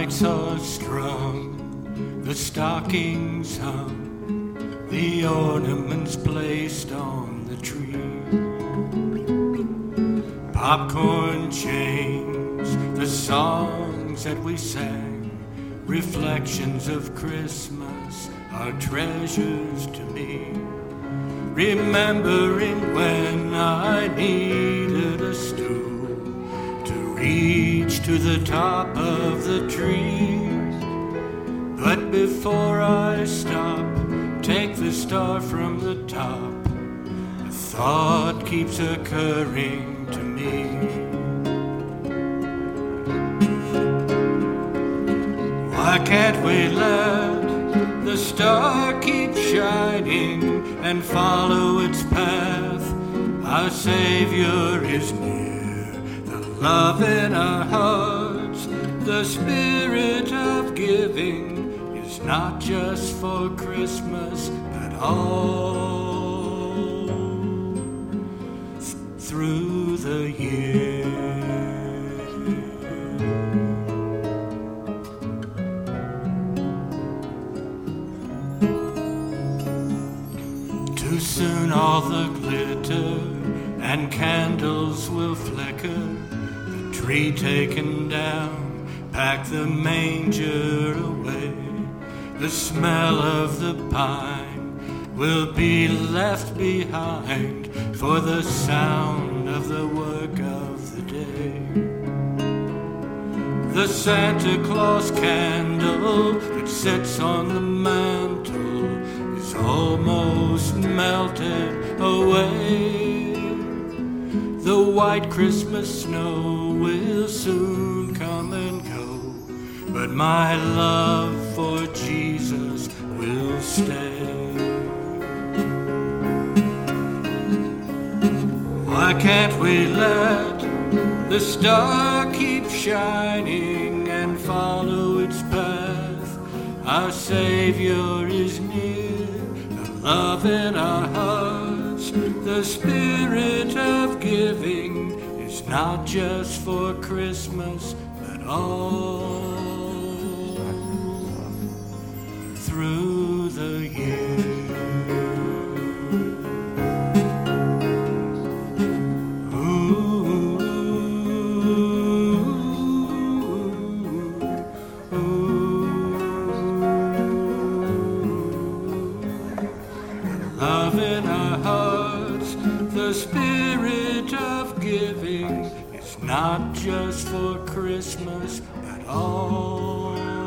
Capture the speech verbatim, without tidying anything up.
lights are strung, the stockings hung, the ornaments placed on the tree. Popcorn chains, the songs that we sang, reflections of Christmas are treasures to me. Remembering when I needed a stool to reach to the top of the tree. But before I stop, take the star from the top. A thought keeps occurring to me. Why can't we let the star keep shining and follow its path? Our Savior is near, the love in our hearts, the spirit of giving is not just for Christmas but all th- through the year. Too soon all the glitter and candles will flicker, the tree taken down, pack the manger away. The smell of the pine will be left behind for the sound of the work of the day. The Santa Claus candle that sits on the mantle is almost melted away. The white Christmas snow will soon come and go, but my love for Jesus will stay. Why can't we let the star keep shining and follow its path? Our Savior is near, the love in our hearts, the spirit of giving is not just for Christmas but all through the year. Love in our hearts, the spirit of giving is not just for Christmas but all